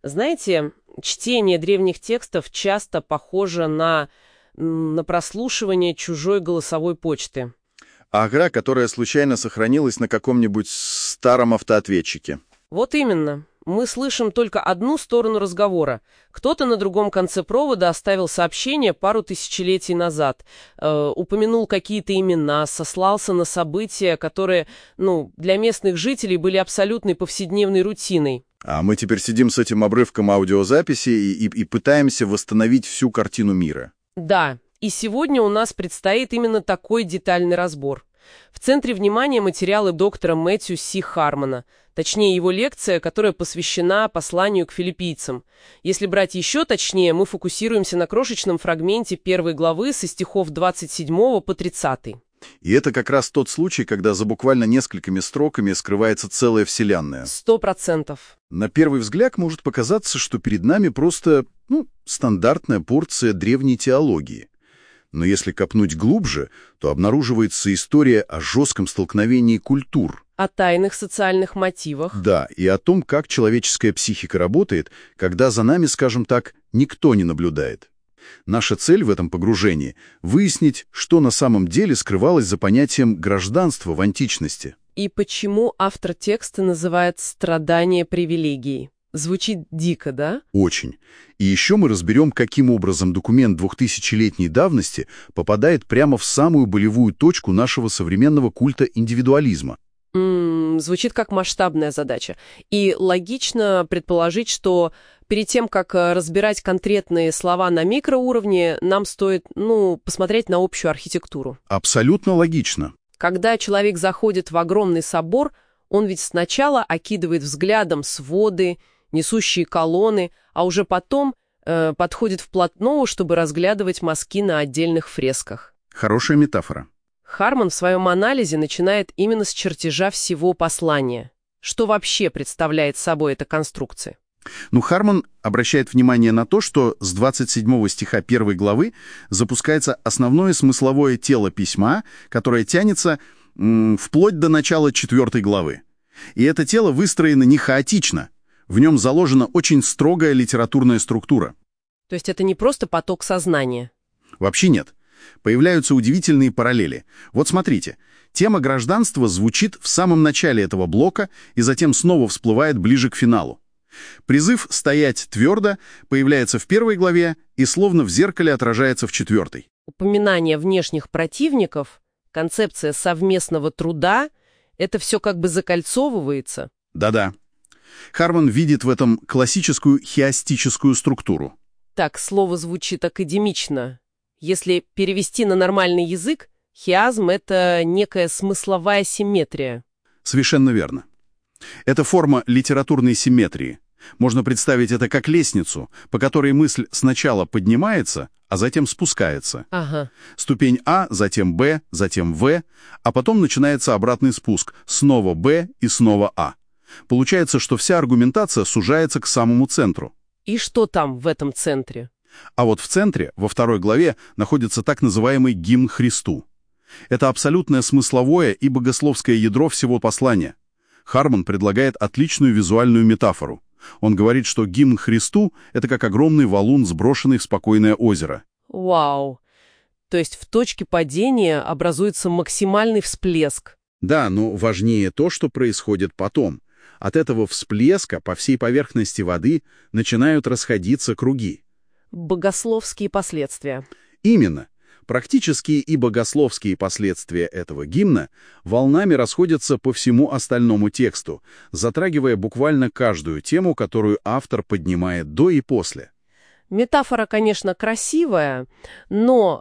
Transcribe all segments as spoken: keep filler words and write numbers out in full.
Знаете, чтение древних текстов часто похоже на, на прослушивание чужой голосовой почты. Ага, которая случайно сохранилась на каком-нибудь старом автоответчике. Вот именно. Мы слышим только одну сторону разговора. Кто-то на другом конце провода оставил сообщение пару тысячелетий назад, э, упомянул какие-то имена, сослался на события, которые, ну, для местных жителей были абсолютной повседневной рутиной. А мы теперь сидим с этим обрывком аудиозаписи и, и, и пытаемся восстановить всю картину мира. Да, и сегодня у нас предстоит именно такой детальный разбор. В центре внимания материалы доктора Мэтью Си Хармона, точнее его лекция, которая посвящена посланию к филиппийцам. Если брать еще точнее, мы фокусируемся на крошечном фрагменте первой главы со стихов двадцать седьмого по тридцатый. И это как раз тот случай, когда за буквально несколькими строками скрывается целая вселенная. Сто процентов. На первый взгляд может показаться, что перед нами просто, ну, стандартная порция древней теологии. Но если копнуть глубже, то обнаруживается история о жестком столкновении культур. О тайных социальных мотивах. Да, и о том, как человеческая психика работает, когда за нами, скажем так, никто не наблюдает. Наша цель в этом погружении — выяснить, что на самом деле скрывалось за понятием гражданства в античности. И почему автор текста называет «страдание привилегией». Звучит дико, да? Очень. И еще мы разберем, каким образом документ двухтысячелетней давности попадает прямо в самую болевую точку нашего современного культа индивидуализма. М-м, звучит как масштабная задача. И логично предположить, что перед тем, как разбирать конкретные слова на микроуровне, нам стоит, ну, посмотреть на общую архитектуру. Абсолютно логично. Когда человек заходит в огромный собор, он ведь сначала окидывает взглядом своды, несущие колонны, а уже потом э, подходит вплотную, чтобы разглядывать мазки на отдельных фресках. Хорошая метафора. Хармон в своем анализе начинает именно с чертежа всего послания. Что вообще представляет собой эта конструкция? Ну, Хармон обращает внимание на то, что с двадцать седьмого стиха первой главы запускается основное смысловое тело письма, которое тянется м, вплоть до начала четвертой главы. И это тело выстроено не хаотично. В нем заложена очень строгая литературная структура. То есть это не просто поток сознания? Вообще нет. Появляются удивительные параллели. Вот смотрите, тема гражданства звучит в самом начале этого блока и затем снова всплывает ближе к финалу. Призыв «стоять твердо» появляется в первой главе и словно в зеркале отражается в четвертой. Упоминание внешних противников, концепция совместного труда — это все как бы закольцовывается. Да-да. Хармон видит в этом классическую хиастическую структуру. Так, слово звучит академично. Если перевести на нормальный язык, хиазм — это некая смысловая симметрия. Совершенно верно. Это форма литературной симметрии. Можно представить это как лестницу, по которой мысль сначала поднимается, а затем спускается. Ага. Ступень А, затем Б, затем В, а потом начинается обратный спуск, снова Б и снова А. Получается, что вся аргументация сужается к самому центру. И что там в этом центре? А вот в центре, во второй главе, находится так называемый гимн Христу. Это абсолютное смысловое и богословское ядро всего послания. Хармон предлагает отличную визуальную метафору. Он говорит, что гимн Христу — это как огромный валун, сброшенный в спокойное озеро. Вау! То есть в точке падения образуется максимальный всплеск. Да, но важнее то, что происходит потом. От этого всплеска по всей поверхности воды начинают расходиться круги. Богословские последствия. Именно. Практические и богословские последствия этого гимна волнами расходятся по всему остальному тексту, затрагивая буквально каждую тему, которую автор поднимает до и после. Метафора, конечно, красивая, но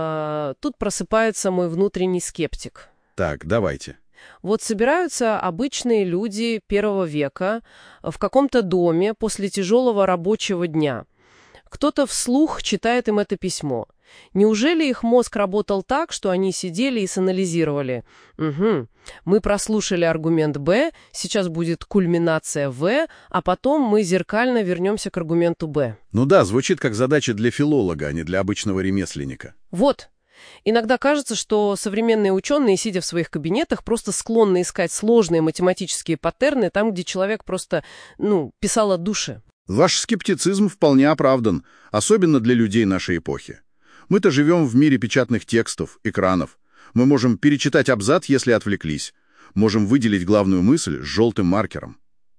э, тут просыпается мой внутренний скептик. Так, давайте. Вот собираются обычные люди первого века в каком-то доме после тяжелого рабочего дня. Кто-то вслух читает им это письмо. Неужели их мозг работал так, что они сидели и санализировали? Угу. Мы прослушали аргумент Б, сейчас будет кульминация В, а потом мы зеркально вернемся к аргументу Б. Ну да, звучит как задача для филолога, а не для обычного ремесленника. Вот. Иногда кажется, что современные ученые, сидя в своих кабинетах, просто склонны искать сложные математические паттерны там, где человек просто, ну, писал от души. Ваш скептицизм вполне оправдан, особенно для людей нашей эпохи. Мы-то живем в мире печатных текстов, экранов. Мы можем перечитать абзац, если отвлеклись. Можем выделить главную мысль с желтым маркером.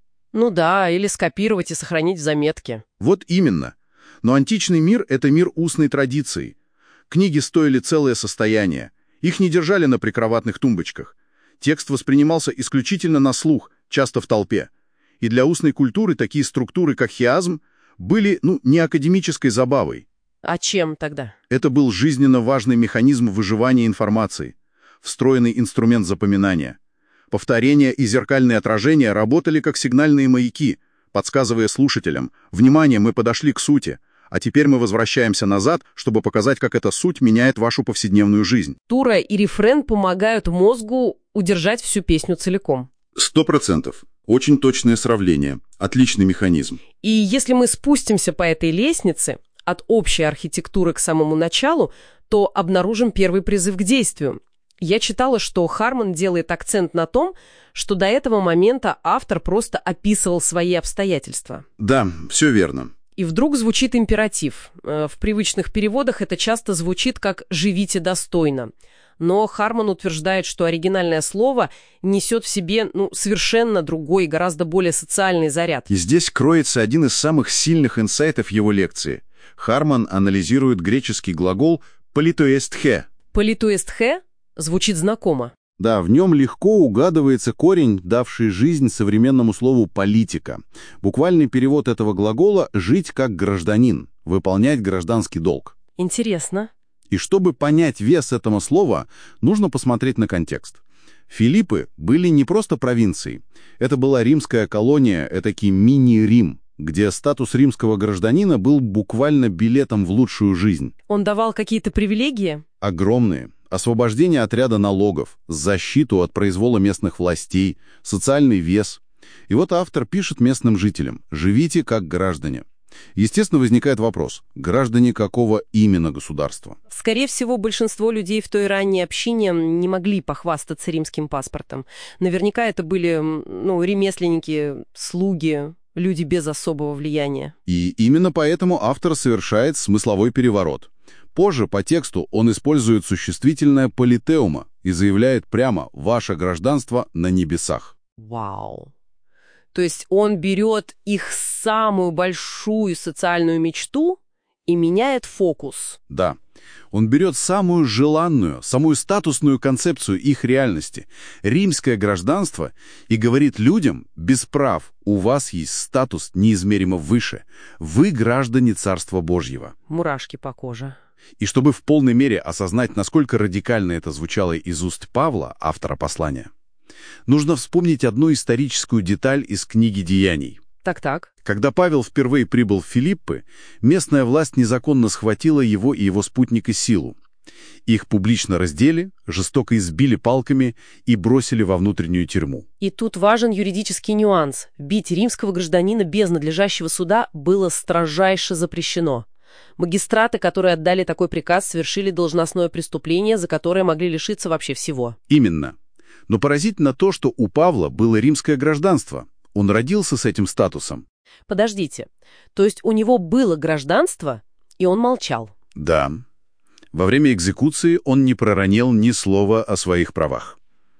Ну да, или скопировать и сохранить в заметке. Вот именно. Но античный мир — это мир устной традиции. Книги стоили целое состояние. Их не держали на прикроватных тумбочках. Текст воспринимался исключительно на слух, часто в толпе. И для устной культуры такие структуры, как хиазм, были, ну, не академической забавой. А чем тогда? Это был жизненно важный механизм выживания информации, встроенный инструмент запоминания. Повторение и зеркальные отражения работали как сигнальные маяки, подсказывая слушателям: «Внимание, мы подошли к сути, а теперь мы возвращаемся назад, чтобы показать, как эта суть меняет вашу повседневную жизнь». Тура и рефрен помогают мозгу удержать всю песню целиком. Сто процентов. Очень точное сравнение. Отличный механизм. И если мы спустимся по этой лестнице, от общей архитектуры к самому началу, то обнаружим первый призыв к действию. Я читала, что Харман делает акцент на том, что до этого момента автор просто описывал свои обстоятельства. Да, все верно. И вдруг звучит императив. В привычных переводах это часто звучит как «живите достойно». Но Харман утверждает, что оригинальное слово несет в себе ну, совершенно другой, гораздо более социальный заряд. И здесь кроется один из самых сильных инсайтов его лекции. Харман анализирует греческий глагол «политоэстхе». «Политоэстхе» звучит знакомо. Да, в нем легко угадывается корень, давший жизнь современному слову «политика». Буквальный перевод этого глагола — «жить как гражданин», «выполнять гражданский долг». Интересно. И чтобы понять вес этого слова, нужно посмотреть на контекст. Филиппы были не просто провинцией. Это была римская колония, этакий мини-Рим, где статус римского гражданина был буквально билетом в лучшую жизнь. Он давал какие-то привилегии? Огромные. Освобождение от ряда налогов, защиту от произвола местных властей, социальный вес. И вот автор пишет местным жителям: «Живите как граждане». Естественно, возникает вопрос: граждане какого именно государства? Скорее всего, большинство людей в той ранней общине не могли похвастаться римским паспортом. Наверняка это были ну, ремесленники, слуги, люди без особого влияния. И именно поэтому автор совершает смысловой переворот. Позже по тексту он использует существительное «политеума» и заявляет прямо: «Ваше гражданство на небесах». Вау! То есть он берет их самую большую социальную мечту и меняет фокус. Да. Он берет самую желанную, самую статусную концепцию их реальности — римское гражданство, и говорит людям: без прав, у вас есть статус неизмеримо выше. Вы граждане Царства Божьего. Мурашки по коже. И чтобы в полной мере осознать, насколько радикально это звучало из уст Павла, автора послания, нужно вспомнить одну историческую деталь из книги «Деяний». Так-так. Когда Павел впервые прибыл в Филиппы, местная власть незаконно схватила его и его спутника силу. Их публично раздели, жестоко избили палками и бросили во внутреннюю тюрьму. И тут важен юридический нюанс. Бить римского гражданина без надлежащего суда было строжайше запрещено. Магистраты, которые отдали такой приказ, совершили должностное преступление, за которое могли лишиться вообще всего. Именно. Но поразительно то, что у Павла было римское гражданство. Он родился с этим статусом. Подождите, то есть у него было гражданство, и он молчал? Да. Во время экзекуции он не проронил ни слова о своих правах.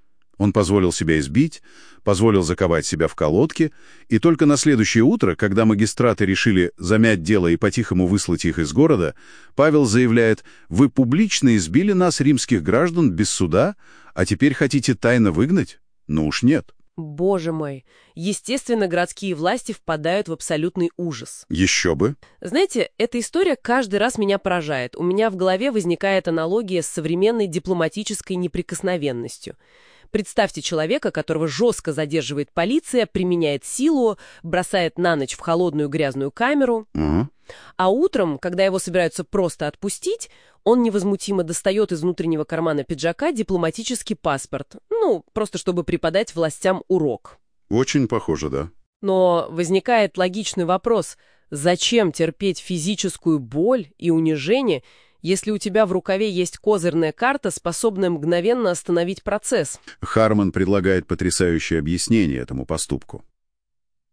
Он позволил себя избить, позволил заковать себя в колодки, и только на следующее утро, когда магистраты решили замять дело и по-тихому выслать их из города, Павел заявляет: «Вы публично избили нас, римских граждан, без суда, а теперь хотите тайно выгнать? Ну уж нет». Боже мой! Естественно, городские власти впадают в абсолютный ужас. Еще бы. Знаете, эта история каждый раз меня поражает. У меня в голове возникает аналогия с современной дипломатической неприкосновенностью. Представьте человека, которого жестко задерживает полиция, применяет силу, бросает на ночь в холодную грязную камеру. Угу. А утром, когда его собираются просто отпустить, он невозмутимо достает из внутреннего кармана пиджака дипломатический паспорт. Ну, просто чтобы преподать властям урок. Очень похоже, да. Но возникает логичный вопрос: зачем терпеть физическую боль и унижение, если у тебя в рукаве есть козырная карта, способная мгновенно остановить процесс? Харман предлагает потрясающее объяснение этому поступку.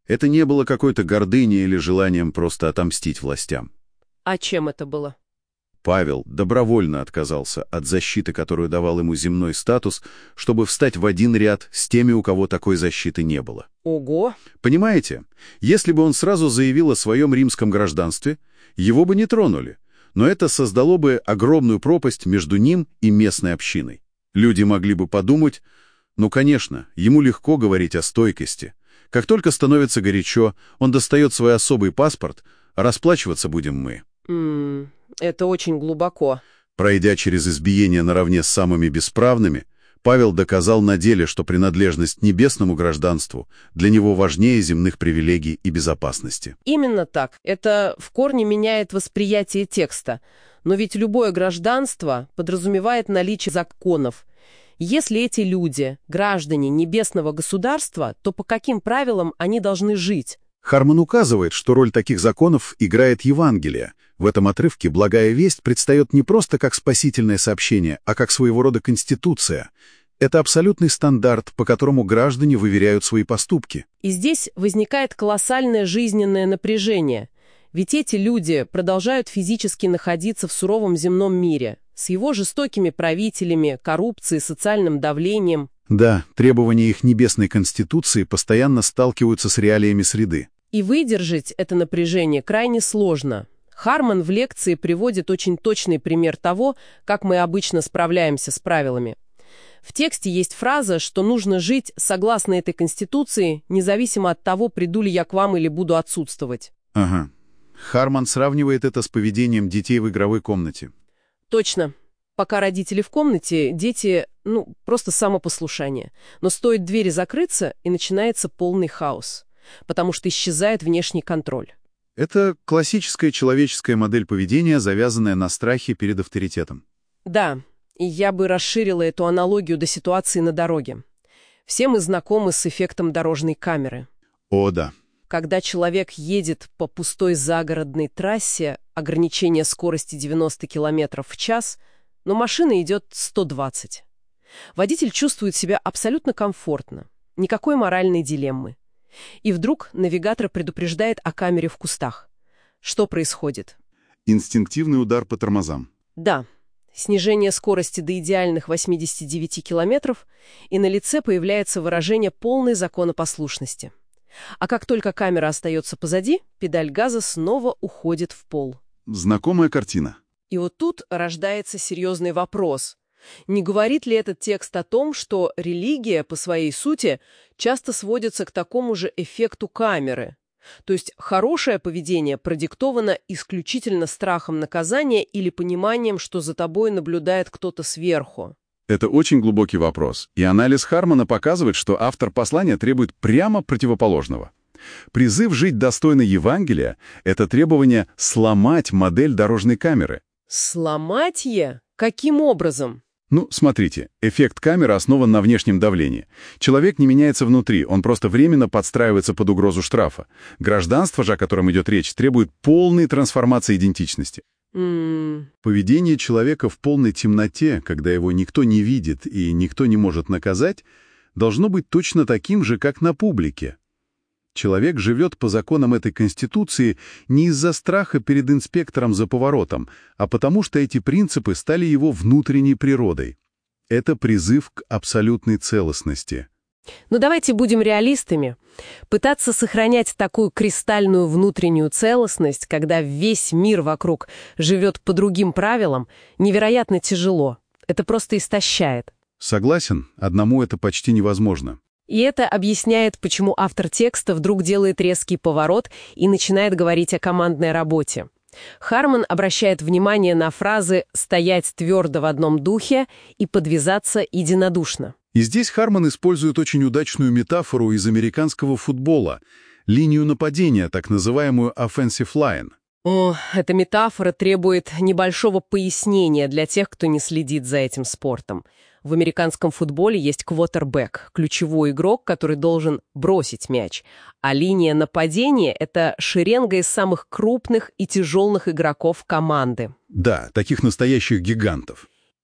Это не было какой-то гордыней или желанием просто отомстить властям. А чем это было? Павел добровольно отказался от защиты, которую давал ему земной статус, чтобы встать в один ряд с теми, у кого такой защиты не было. Ого! Понимаете, если бы он сразу заявил о своем римском гражданстве, его бы не тронули, но это создало бы огромную пропасть между ним и местной общиной. Люди могли бы подумать, ну, конечно, ему легко говорить о стойкости. Как только становится горячо, он достает свой особый паспорт, а расплачиваться будем мы. М-м, это очень глубоко. Пройдя через избиение наравне с самыми бесправными, Павел доказал на деле, что принадлежность к небесному гражданству для него важнее земных привилегий и безопасности. Именно так. Это в корне меняет восприятие текста. Но ведь любое гражданство подразумевает наличие законов. Если эти люди – граждане небесного государства, то по каким правилам они должны жить? Харман указывает, что роль таких законов играет Евангелие. В этом отрывке благая весть предстает не просто как спасительное сообщение, а как своего рода конституция. Это абсолютный стандарт, по которому граждане выверяют свои поступки. И здесь возникает колоссальное жизненное напряжение. Ведь эти люди продолжают физически находиться в суровом земном мире, с его жестокими правителями, коррупцией, социальным давлением. Да, требования их небесной конституции постоянно сталкиваются с реалиями среды. И выдержать это напряжение крайне сложно. Харман в лекции приводит очень точный пример того, как мы обычно справляемся с правилами. В тексте есть фраза, что нужно жить согласно этой конституции, независимо от того, приду ли я к вам или буду отсутствовать. Ага. Харман сравнивает это с поведением детей в игровой комнате. Точно. Пока родители в комнате, дети, ну, просто самопослушание. Но стоит двери закрыться, и начинается полный хаос, потому что исчезает внешний контроль. Это классическая человеческая модель поведения, завязанная на страхе перед авторитетом. Да, и я бы расширила эту аналогию до ситуации на дороге. Все мы знакомы с эффектом дорожной камеры. О, да. Когда человек едет по пустой загородной трассе, ограничение скорости девяносто километров в час, но машина идет сто двадцать. Водитель чувствует себя абсолютно комфортно, никакой моральной дилеммы. И вдруг навигатор предупреждает о камере в кустах. Что происходит? Инстинктивный удар по тормозам. Да, снижение скорости до идеальных восьмидесяти девяти километров, и на лице появляется выражение полной законопослушности. А как только камера остается позади, педаль газа снова уходит в пол. Знакомая картина. И вот тут рождается серьезный вопрос. Не говорит ли этот текст о том, что религия по своей сути часто сводится к такому же эффекту камеры? То есть хорошее поведение продиктовано исключительно страхом наказания или пониманием, что за тобой наблюдает кто-то сверху? Это очень глубокий вопрос, и анализ Хармана показывает, что автор послания требует прямо противоположного. Призыв жить достойно Евангелия — это требование сломать модель дорожной камеры. Сломать ее? Каким образом? Ну, смотрите, эффект камеры основан на внешнем давлении. Человек не меняется внутри, он просто временно подстраивается под угрозу штрафа. Гражданство же, о котором идет речь, требует полной трансформации идентичности. Mm. Поведение человека в полной темноте, когда его никто не видит и никто не может наказать, должно быть точно таким же, как на публике. Человек живет по законам этой Конституции не из-за страха перед инспектором за поворотом, а потому что эти принципы стали его внутренней природой. Это призыв к абсолютной целостности. Но давайте будем реалистами. Пытаться сохранять такую кристальную внутреннюю целостность, когда весь мир вокруг живет по другим правилам, невероятно тяжело. Это просто истощает. Согласен, одному это почти невозможно. И это объясняет, почему автор текста вдруг делает резкий поворот и начинает говорить о командной работе. Харман обращает внимание на фразы «стоять твердо в одном духе» и «подвязаться единодушно». И здесь Харман использует очень удачную метафору из американского футбола — линию нападения, так называемую offensive line. О, эта метафора требует небольшого пояснения для тех, кто не следит за этим спортом. В американском футболе есть квотербэк, ключевой игрок, который должен бросить мяч. А линия нападения — это шеренга из самых крупных и тяжелых игроков команды. Да, таких настоящих гигантов.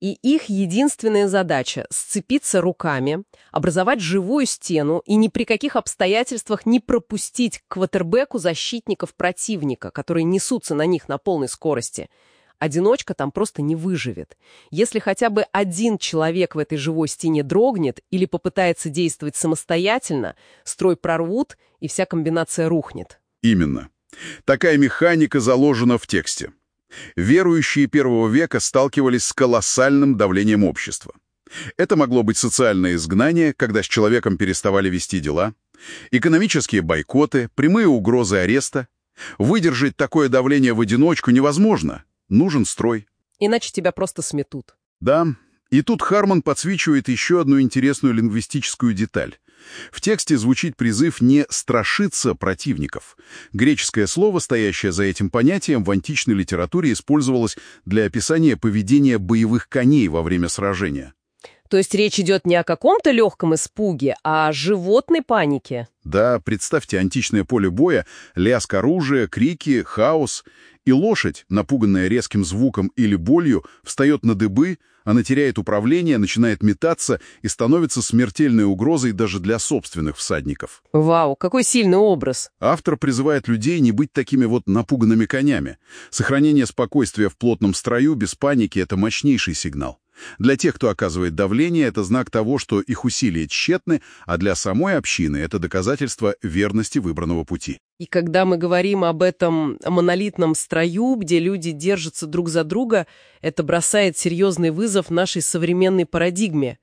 И их единственная задача — сцепиться руками, образовать живую стену и ни при каких обстоятельствах не пропустить к квотербеку защитников противника, которые несутся на них на полной скорости. Одиночка там просто не выживет. Если хотя бы один человек в этой живой стене дрогнет или попытается действовать самостоятельно, строй прорвут, и вся комбинация рухнет. Именно. Такая механика заложена в тексте. Верующие первого века сталкивались с колоссальным давлением общества. Это могло быть социальное изгнание, когда с человеком переставали вести дела, экономические бойкоты, прямые угрозы ареста. Выдержать такое давление в одиночку невозможно. Нужен строй. Иначе тебя просто сметут. Да, и тут Харман подсвечивает еще одну интересную лингвистическую деталь. В тексте звучит призыв не страшиться противников. Греческое слово, стоящее за этим понятием, в античной литературе использовалось для описания поведения боевых коней во время сражения. То есть речь идет не о каком-то легком испуге, а о животной панике. Да, представьте античное поле боя, лязг оружия, крики, хаос. И лошадь, напуганная резким звуком или болью, встает на дыбы, она теряет управление, начинает метаться и становится смертельной угрозой даже для собственных всадников. Вау, какой сильный образ. Автор призывает людей не быть такими вот напуганными конями. Сохранение спокойствия в плотном строю без паники — это мощнейший сигнал. Для тех, кто оказывает давление, это знак того, что их усилия тщетны, а для самой общины это доказательство верности выбранного пути. И когда мы говорим об этом монолитном строю, где люди держатся друг за друга, это бросает серьезный вызов нашей современной парадигме.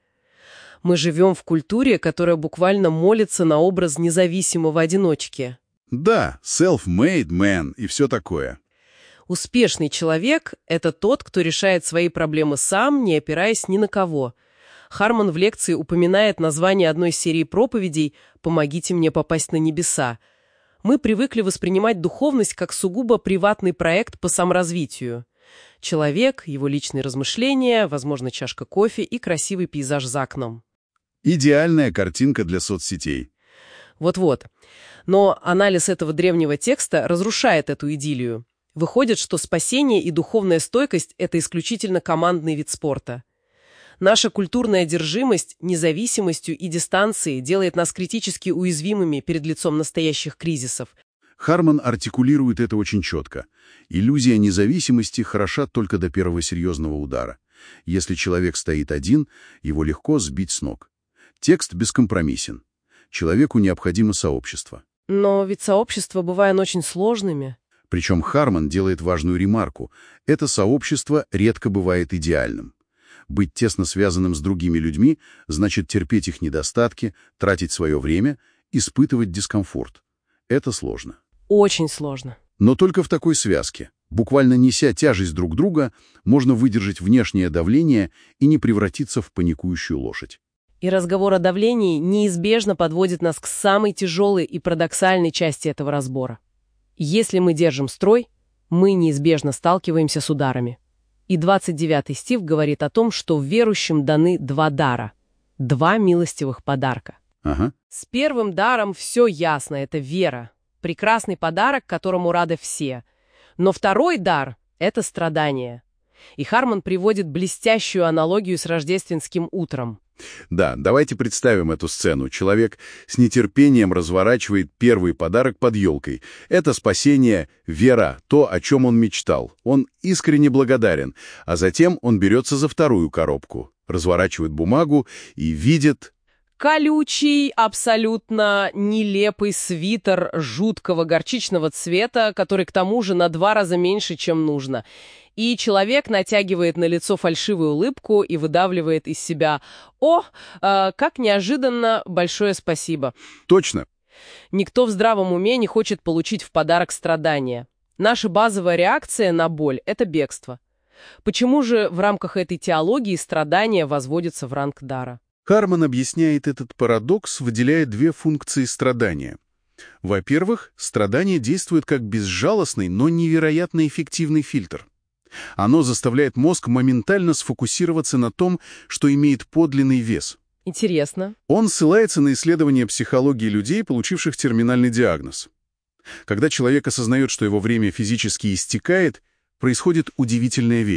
Мы живем в культуре, которая буквально молится на образ независимого одиночки. Да, self-made man и все такое. Успешный человек — это тот, кто решает свои проблемы сам, не опираясь ни на кого. Харман в лекции упоминает название одной серии проповедей «Помогите мне попасть на небеса». Мы привыкли воспринимать духовность как сугубо приватный проект по саморазвитию. Человек, его личные размышления, возможно, чашка кофе и красивый пейзаж за окном. Идеальная картинка для соцсетей. Вот-вот. Но анализ этого древнего текста разрушает эту идиллию. Выходит, что спасение и духовная стойкость — это исключительно командный вид спорта. Наша культурная одержимость независимостью и дистанцией делает нас критически уязвимыми перед лицом настоящих кризисов. Харман артикулирует это очень четко. Иллюзия независимости хороша только до первого серьезного удара. Если человек стоит один, его легко сбить с ног. Текст бескомпромиссен. Человеку необходимо сообщество. Но ведь сообщества бывают очень сложными. Причем Харман делает важную ремарку. Это сообщество редко бывает идеальным. Быть тесно связанным с другими людьми значит терпеть их недостатки, тратить свое время, испытывать дискомфорт. Это сложно. Очень сложно. Но только в такой связке, буквально неся тяжесть друг друга, можно выдержать внешнее давление и не превратиться в паникующую лошадь. И разговор о давлении неизбежно подводит нас к самой тяжелой и парадоксальной части этого разбора. Если мы держим строй, мы неизбежно сталкиваемся с ударами. И двадцать девятый стих говорит о том, что верующим даны два дара, два милостивых подарка. Ага. С первым даром все ясно, это вера. Прекрасный подарок, которому рады все. Но второй дар — это страдание. И Харман приводит блестящую аналогию с рождественским утром. Да, давайте представим эту сцену. Человек с нетерпением разворачивает первый подарок под елкой. Это спасение, вера, то, о чем он мечтал. Он искренне благодарен. А затем он берется за вторую коробку, разворачивает бумагу и видит... Колючий, абсолютно нелепый свитер жуткого горчичного цвета, который к тому же на два раза меньше, чем нужно. И человек натягивает на лицо фальшивую улыбку и выдавливает из себя: «О, э, как неожиданно, большое спасибо». Точно. Никто в здравом уме не хочет получить в подарок страдания. Наша базовая реакция на боль — это бегство. Почему же в рамках этой теологии страдания возводятся в ранг дара? Харман объясняет этот парадокс, выделяя две функции страдания. Во-первых, страдание действует как безжалостный, но невероятно эффективный фильтр. Оно заставляет мозг моментально сфокусироваться на том, что имеет подлинный вес. Интересно. Он ссылается на исследования психологии людей, получивших терминальный диагноз. Когда человек осознает, что его время физически истекает, происходит удивительная вещь.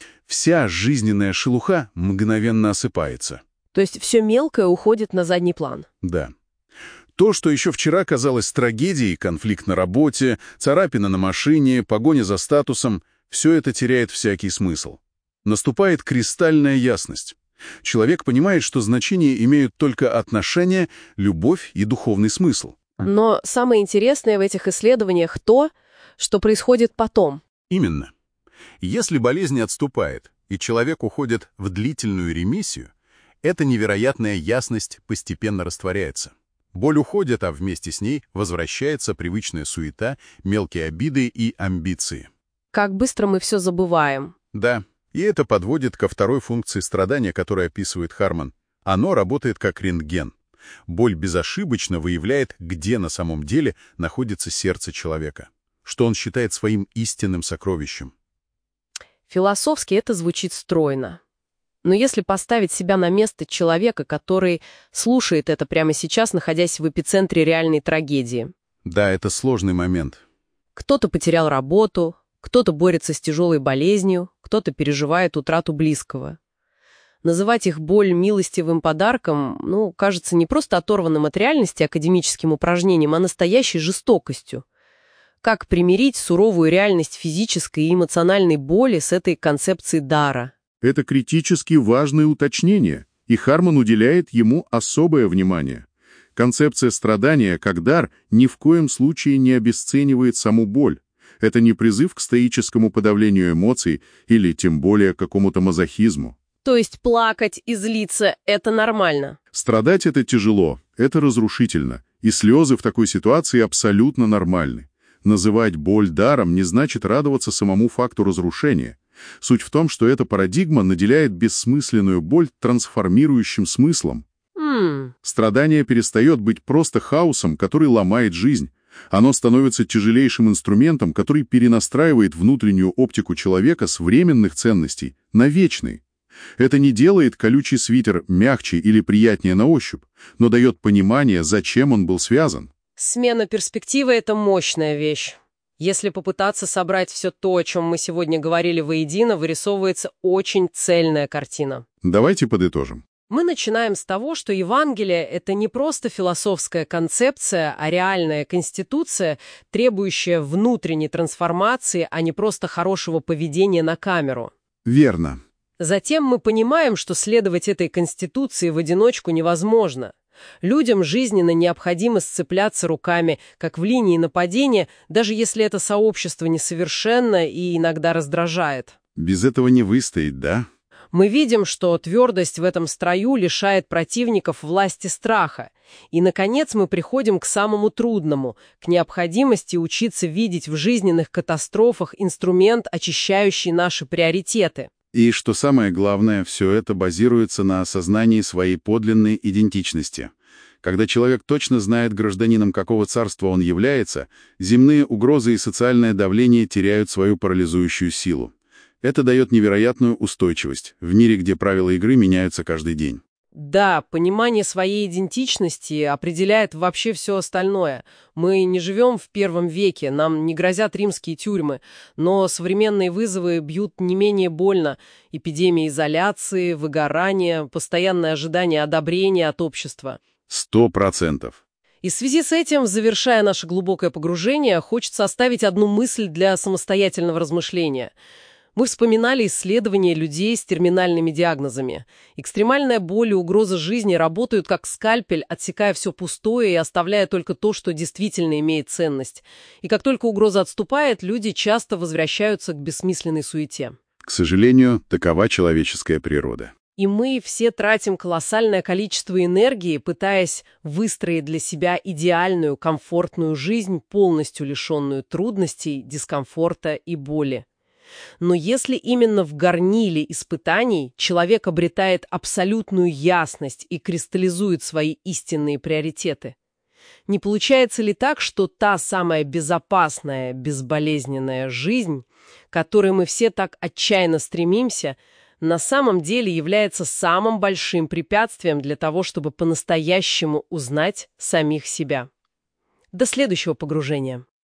Вся жизненная шелуха мгновенно осыпается. То есть все мелкое уходит на задний план. Да. То, что еще вчера казалось трагедией, конфликт на работе, царапина на машине, погоня за статусом, все это теряет всякий смысл. Наступает кристальная ясность. Человек понимает, что значение имеют только отношения, любовь и духовный смысл. Но самое интересное в этих исследованиях то, что происходит потом. Именно. Если болезнь отступает, и человек уходит в длительную ремиссию, эта невероятная ясность постепенно растворяется. Боль уходит, а вместе с ней возвращается привычная суета, мелкие обиды и амбиции. Как быстро мы все забываем. Да, и это подводит ко второй функции страдания, которую описывает Харман. Оно работает как рентген. Боль безошибочно выявляет, где на самом деле находится сердце человека, что он считает своим истинным сокровищем. Философски это звучит стройно. Но если поставить себя на место человека, который слушает это прямо сейчас, находясь в эпицентре реальной трагедии. Да, это сложный момент. Кто-то потерял работу, кто-то борется с тяжелой болезнью, кто-то переживает утрату близкого. Называть их боль милостивым подарком, ну, кажется не просто оторванным от реальности академическим упражнением, а настоящей жестокостью. Как примирить суровую реальность физической и эмоциональной боли с этой концепцией дара? Это критически важное уточнение, и Харман уделяет ему особое внимание. Концепция страдания как дар ни в коем случае не обесценивает саму боль. Это не призыв к стоическому подавлению эмоций или тем более к какому-то мазохизму. То есть плакать и злиться – это нормально? Страдать — это тяжело, это разрушительно, и слезы в такой ситуации абсолютно нормальны. Называть боль даром не значит радоваться самому факту разрушения. Суть в том, что эта парадигма наделяет бессмысленную боль трансформирующим смыслом. Mm. Страдание перестает быть просто хаосом, который ломает жизнь. Оно становится тяжелейшим инструментом, который перенастраивает внутреннюю оптику человека с временных ценностей на вечные. Это не делает колючий свитер мягче или приятнее на ощупь, но дает понимание, зачем он был связан. Смена перспективы – это мощная вещь. Если попытаться собрать все то, о чем мы сегодня говорили воедино, вырисовывается очень цельная картина. Давайте подытожим. Мы начинаем с того, что Евангелие – это не просто философская концепция, а реальная конституция, требующая внутренней трансформации, а не просто хорошего поведения на камеру. Верно. Затем мы понимаем, что следовать этой конституции в одиночку невозможно. Людям жизненно необходимо сцепляться руками, как в линии нападения, даже если это сообщество несовершенно и иногда раздражает. Без этого не выстоять, да? Мы видим, что твердость в этом строю лишает противников власти страха. И, наконец, мы приходим к самому трудному, к необходимости учиться видеть в жизненных катастрофах инструмент, очищающий наши приоритеты. И, что самое главное, все это базируется на осознании своей подлинной идентичности. Когда человек точно знает, гражданином какого царства он является, земные угрозы и социальное давление теряют свою парализующую силу. Это дает невероятную устойчивость в мире, где правила игры меняются каждый день. Да, понимание своей идентичности определяет вообще все остальное. Мы не живем в первом веке, нам не грозят римские тюрьмы, но современные вызовы бьют не менее больно. Эпидемия изоляции, выгорание, постоянное ожидание одобрения от общества. Сто процентов. И в связи с этим, завершая наше глубокое погружение, хочется оставить одну мысль для самостоятельного размышления – Мы вспоминали исследования людей с терминальными диагнозами. Экстремальная боль и угроза жизни работают как скальпель, отсекая все пустое и оставляя только то, что действительно имеет ценность. И как только угроза отступает, люди часто возвращаются к бессмысленной суете. К сожалению, такова человеческая природа. И мы все тратим колоссальное количество энергии, пытаясь выстроить для себя идеальную, комфортную жизнь, полностью лишенную трудностей, дискомфорта и боли. Но если именно в горниле испытаний человек обретает абсолютную ясность и кристаллизует свои истинные приоритеты, не получается ли так, что та самая безопасная, безболезненная жизнь, к которой мы все так отчаянно стремимся, на самом деле является самым большим препятствием для того, чтобы по-настоящему узнать самих себя? До следующего погружения.